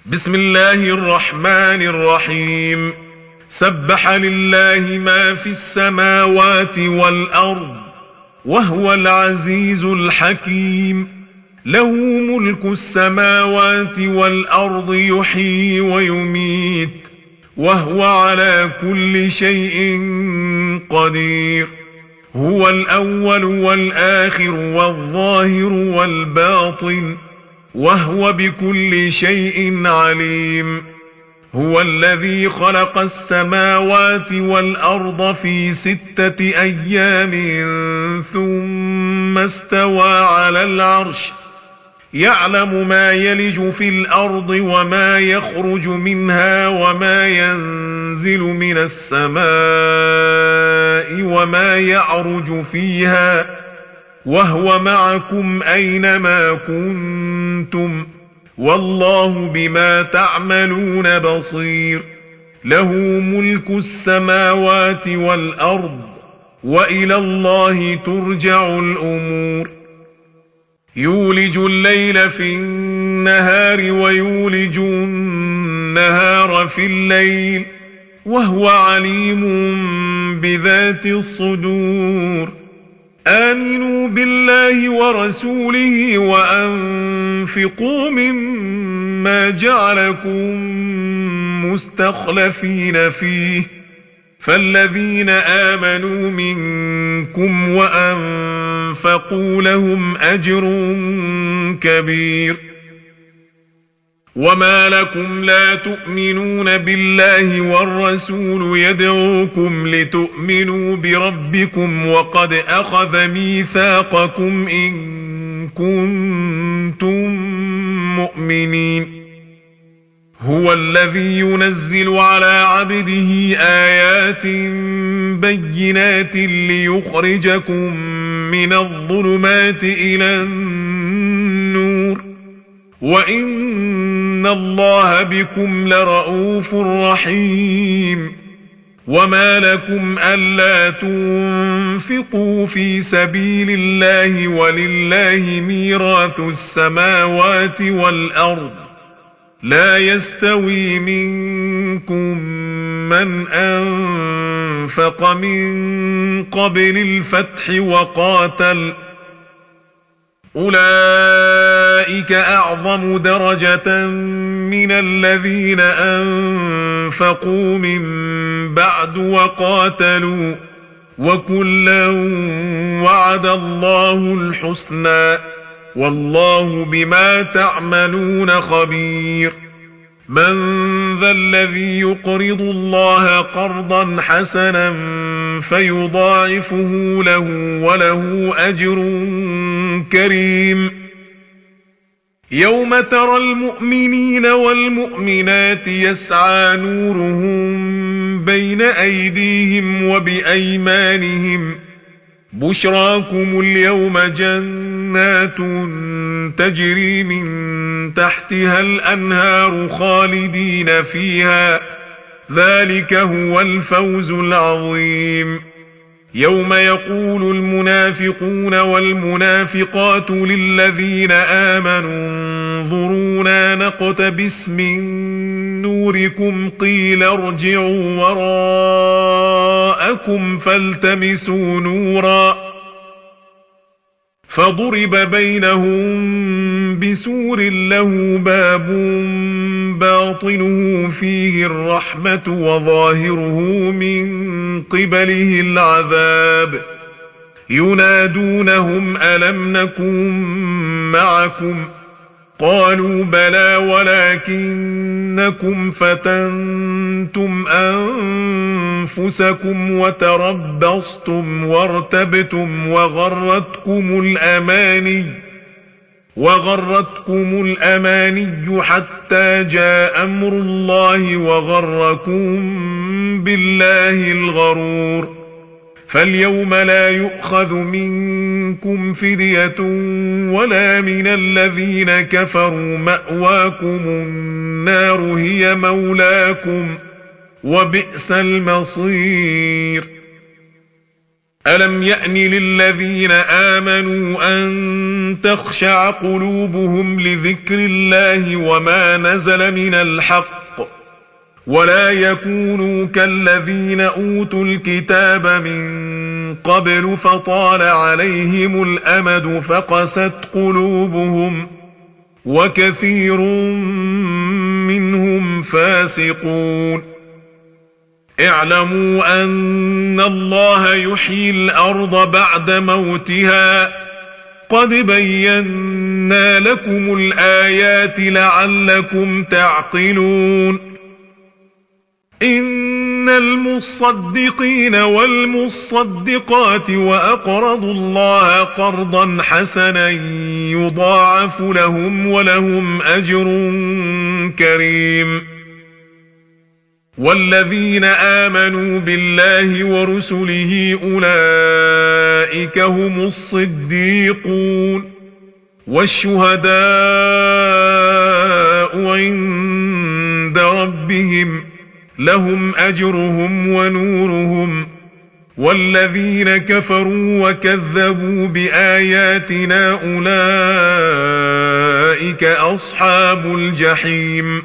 بسم الله الرحمن الرحيم. سبح لله ما في السماوات والأرض وهو العزيز الحكيم. له ملك السماوات والأرض يحيي ويميت وهو على كل شيء قدير. هو الأول والآخر والظاهر والباطن وهو بكل شيء عليم. هو الذي خلق السماوات والأرض في 6 أيام ثم استوى على العرش يعلم ما يلج في الأرض وما يخرج منها وما ينزل من السماء وما يعرج فيها وهو معكم أينما كنتم والله بما تعملون بصير. له ملك السماوات والأرض وإلى الله ترجع الأمور. يولج الليل في النهار ويولج النهار في الليل وهو عليم بذات الصدور. آمنوا بالله ورسوله وأنفقوا مما جعلكم مستخلفين فيه فالذين آمنوا منكم وأنفقوا لهم أجر كبير. وما لكم لا تؤمنون بالله والرسول يدعوكم لتؤمنوا بربكم وقد أخذ ميثاقكم إن كنتم مؤمنين. هو الذي ينزل على عبده آيات بينات ليخرجكم من الظلمات إلى النور وإن الله بكم لرؤوف رحيم. وما لكم ألا تنفقوا في سبيل الله ولله ميراث السماوات والأرض لا يستوي منكم من أنفق من قبل الفتح وقاتل أولئك أعظم درجة من الذين أنفقوا من بعد وقاتلوا وكلا وعد الله الحسنى والله بما تعملون خبير. من ذا الذي يقرض الله قرضا حسنا فيضاعفه له وله أجر كريم. يوم ترى المؤمنين والمؤمنات يسعى نورهم بين أيديهم وبأيمانهم بشراكم اليوم جنات تجري من تحتها الأنهار خالدين فيها ذلك هو الفوز العظيم. يوم يقول المنافقون والمنافقات للذين آمنوا انظرونا نقتبس من نوركم قيل ارجعوا وراءكم فالتمسوا نورا فضرب بينهم بسور له باب باطنه فيه الرحمة وظاهره من قبله العذاب. ينادونهم ألم نكن معكم قالوا بلى ولكنكم فتنتم أنفسكم وتربصتم وارتبتم وغرتكم الأماني حتى جاء أمر الله وغركم بالله الغرور. فاليوم لا يؤخذ منكم فدية ولا من الذين كفروا مأواكم النار هي مولاكم وبئس المصير. ألم يأن للذين آمنوا أن تخشع قلوبهم لذكر الله وما نزل من الحق ولا يكونوا كالذين أوتوا الكتاب من قبل فطال عليهم الأمد فقست قلوبهم وكثير منهم فاسقون اعلموا أن الله يحيي الأرض بعد موتها قد بينا لكم الآيات لعلكم تعقلون إن المصدقين والمصدقات وأقرضوا الله قرضا حسنا يضاعف لهم ولهم أجر كريم والذين آمنوا بالله ورسله أولئك هم الصديقون والشهداء عند ربهم لهم أجرهم ونورهم والذين كفروا وكذبوا بآياتنا أولئك أصحاب الجحيم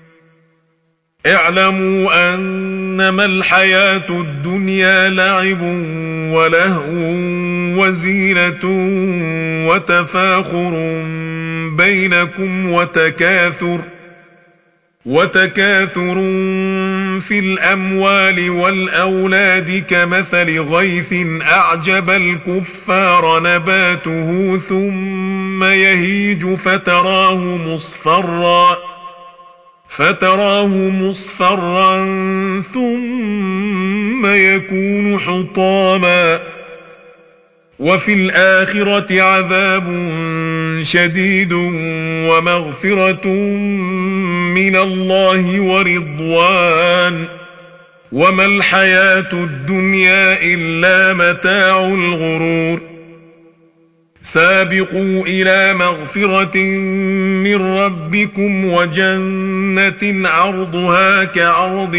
اعلموا أنما الحياة الدنيا لعب ولهو وزينة وتفاخر بينكم وتكاثر في الأموال والأولاد كمثل غيث أعجب الكفار نباته ثم يهيج فتراه مصفرا ثم يكون حطاما وفي الآخرة عذاب شديد ومغفرة من الله ورضوان وما الحياة الدنيا إلا متاع الغرور سابقوا إلى مغفرة من ربكم وجنة عرضها كعرض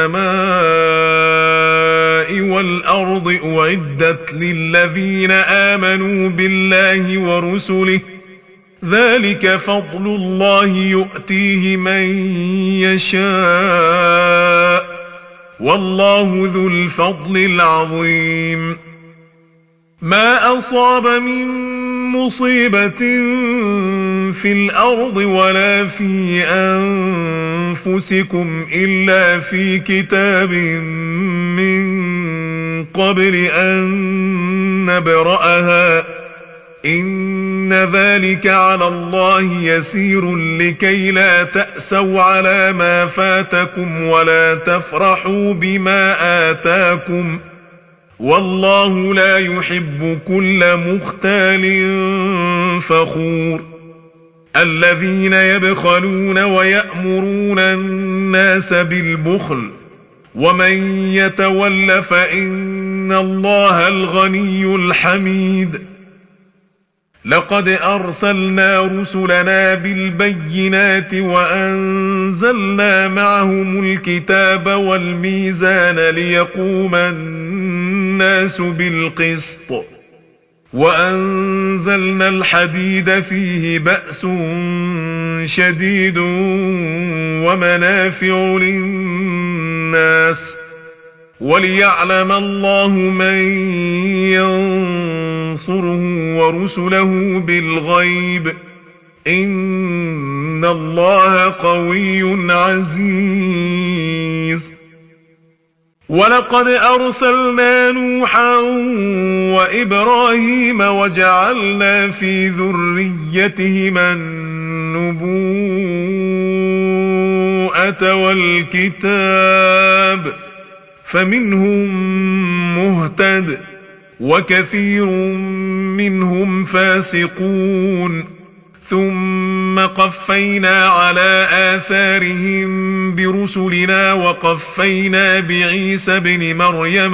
السماء والأرض أعدت للذين آمنوا بالله ورسله ذلك فضل الله يؤتيه من يشاء والله ذو الفضل العظيم ما أصاب من مصيبة في الأرض ولا في أنفسكم إلا في كتاب من قبل أن نبرأها إن ذلك على الله يسير لكي لا تأسوا على ما فاتكم ولا تفرحوا بما آتاكم والله لا يحب كل مختال فخور الذين يبخلون ويأمرون الناس بالبخل ومن يتول فإن الله الغني الحميد لقد أرسلنا رسلنا بالبينات وأنزلنا معهم الكتاب والميزان ليقوم الناس بالقسط وأنزلنا الحديد فيه بأس شديد ومنافع للناس وليعلم الله من ينصره ورسله بالغيب إن الله قوي عزيز ولقد أرسلنا نوحا وإبراهيم وجعلنا في ذريتهما النبوءة والكتاب فمنهم مهتد وكثير منهم فاسقون ثم قفينا على آثارهم برسلنا وقفينا بعيسى ابن مريم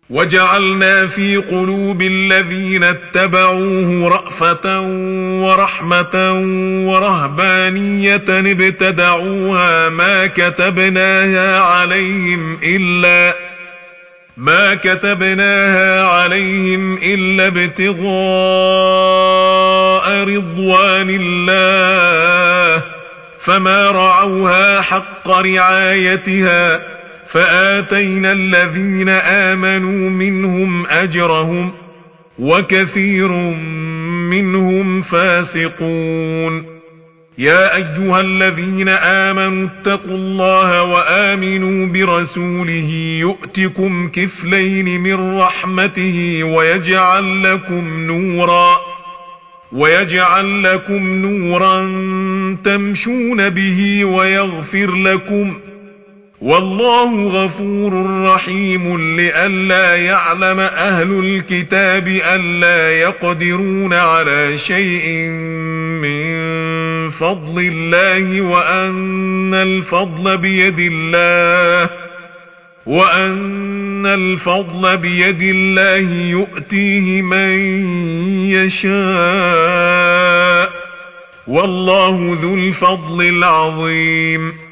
وجعلنا في قلوب الذين اتبعوه رأفة ورحمة ورهبانية ابتدعوها ما كتبناها عليهم إلا ابتغاء رضوان الله فما رعوها حق رعايتها فآتينا الذين آمنوا منهم أجرهم وكثير منهم فاسقون. يا أيها الذين آمنوا اتقوا الله وآمنوا برسوله يؤتكم كفلين من رحمته ويجعل لكم نورا تمشون به ويغفر لكم والله غفور رحيم. لئلا يعلم أهل الكتاب ألا يقدرون على شيء من فضل الله وأن الفضل بيد الله يؤتيه من يشاء والله ذو الفضل العظيم.